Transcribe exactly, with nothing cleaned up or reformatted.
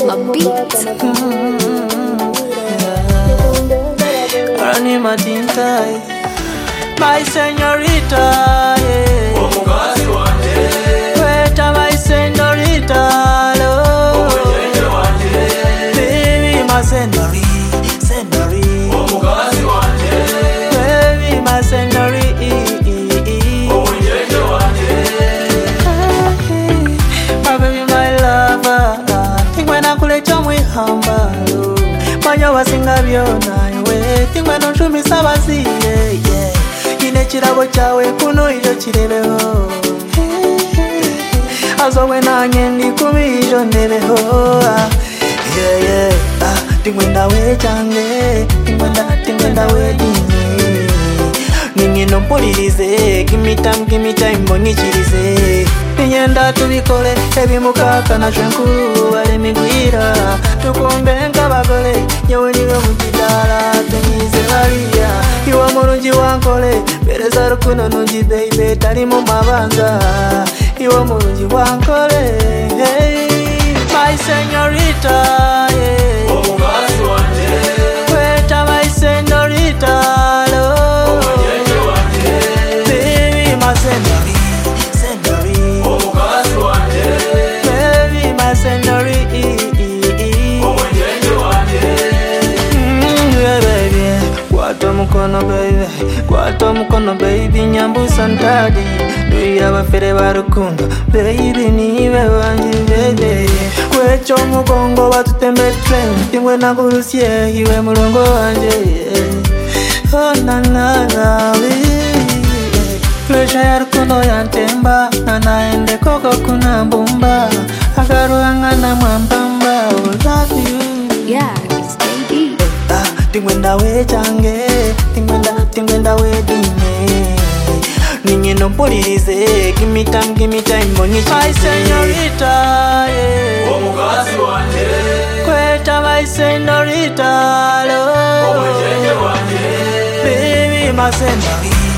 a beat. Rani Matinta, my señorita, yeah. Omukazi wanje, Weta my señorita, lo. omwenyenye wanje, Baby my senori, senori. omukazi wanje, Baby my senori, omwenyenye wanje, my baby my lover. Think when I could let you me humble. Manya wasinga byona iwe. Think when I show me sabasi, yeah, yeah. Ine chirabo chawe kuno iyo chirebeho. Azo wena ngendi kumi iyo nebeho. Yeah, yeah. Ah, think when I we change. Think when I, think when I we dine. Ningi no polirize. Give me time, give me time, mongi chirize. Ninyenda tubikole ebimukaka na shwenkuru alemigwira tukumbe nk'abagole nyewe niwe mukidala tunyize baliya iwe mulungi wankole bereza rukuno nungi baby tali mu mabanga iwe mulungi wankole hey, my señorita yeah. omukazi wanje, Weta my señorita lo omwenyenye wanje, baby my señori señori omukazi wanje, baby my señori omwenyenye wanje, Mm, yeah, baby. Kwata mukono baby, kwata mukono baby, nyambusa ntadi duira abafere barukundo baby niwe wanje baby, kwecho mugongo batutembe train tingwe nagurusye iwe mulongo wanje oh na na na Flesha ya rukundo yantemba na naende koko kuna mbumba agaruanga na mwambamba oh love you Yeah, it's J D. Ah, tingwenda we change, tingwenda, tingwenda we dine. Ninyi no polirize, give me time, give me time, money my señorita, yeah. omukazi wanje, Kweta my señorita, lo. omwenyenye wanje, Baby, my señorita.